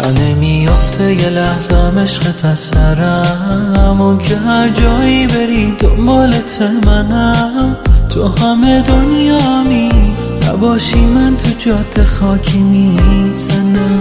نمیافته یه لحظه عشقت از سرم، اون که هر جایی بری دنبالت منم. تو همه دنیامی نباشی من تو جاده خاکی میزنم.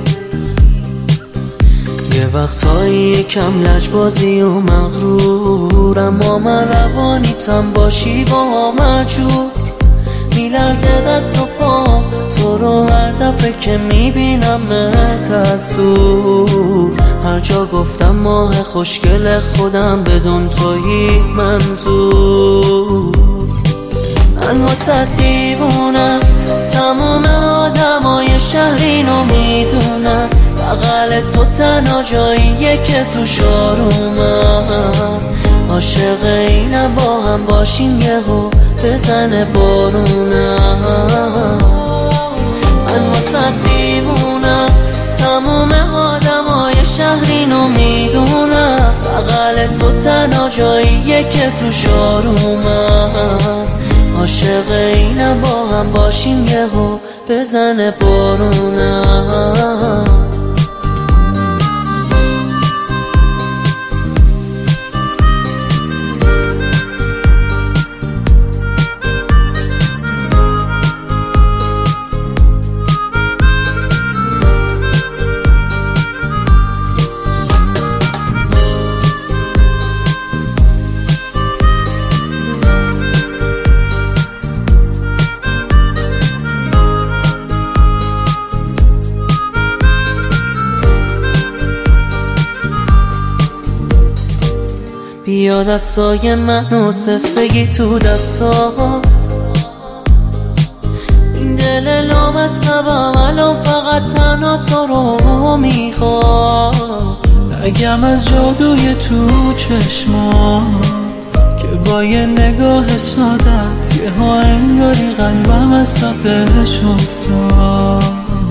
یه وقتایی یکم لجبازی و مغرورم، اما من روانیتم باشی با مجبور. میلرزه دست و پام تو رو هر دفعه که میبینم مرت از دور. هر جا گفتم ماه خوشگل خودم بدون تویی منظور. من واسه دیوونم، تموم آدمای شهر اینو میدونم. بغل تو تنها جاییه که تو شارومم. عاشق اینم با هم باشیم یهو بزنه بارونم. من واسه دیوونم، تموم آدمای شهر اینو میدونم. بغل تو تنها جاییه که تو شارومم. عاشق اینم با هم باشیم یهو بزنه بارونم. بیا دستای من و صفگی تو دستات. این دل لامصبم الان فقط تنها تو رو میخواد. نگم از جادوی تو چشمات که با یه نگاه سادت یه ها انگاری قلبم از سبش افتاد.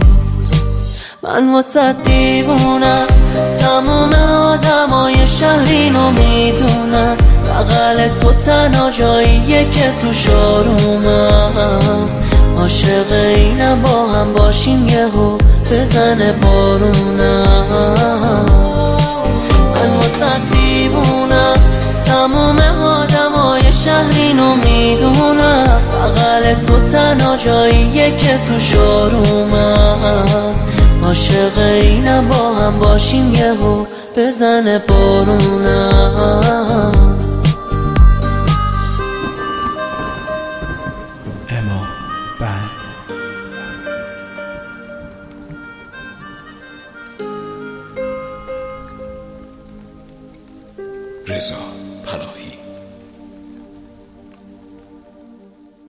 من واسه دیوونم، تموم آدمای شهر اینو میدونم. بغل تو تنها جاییه که تو شارومم. عاشق اینم با هم باشیم یهو بزنه بارونم. من واسه دیوونم، تموم آدمای شهر اینو میدونم. بغل تو تنها جاییه که تو شارومم. عاشق اینم با هم باشیم یهو بزنه بارونم. اما بعد رضا پناهی.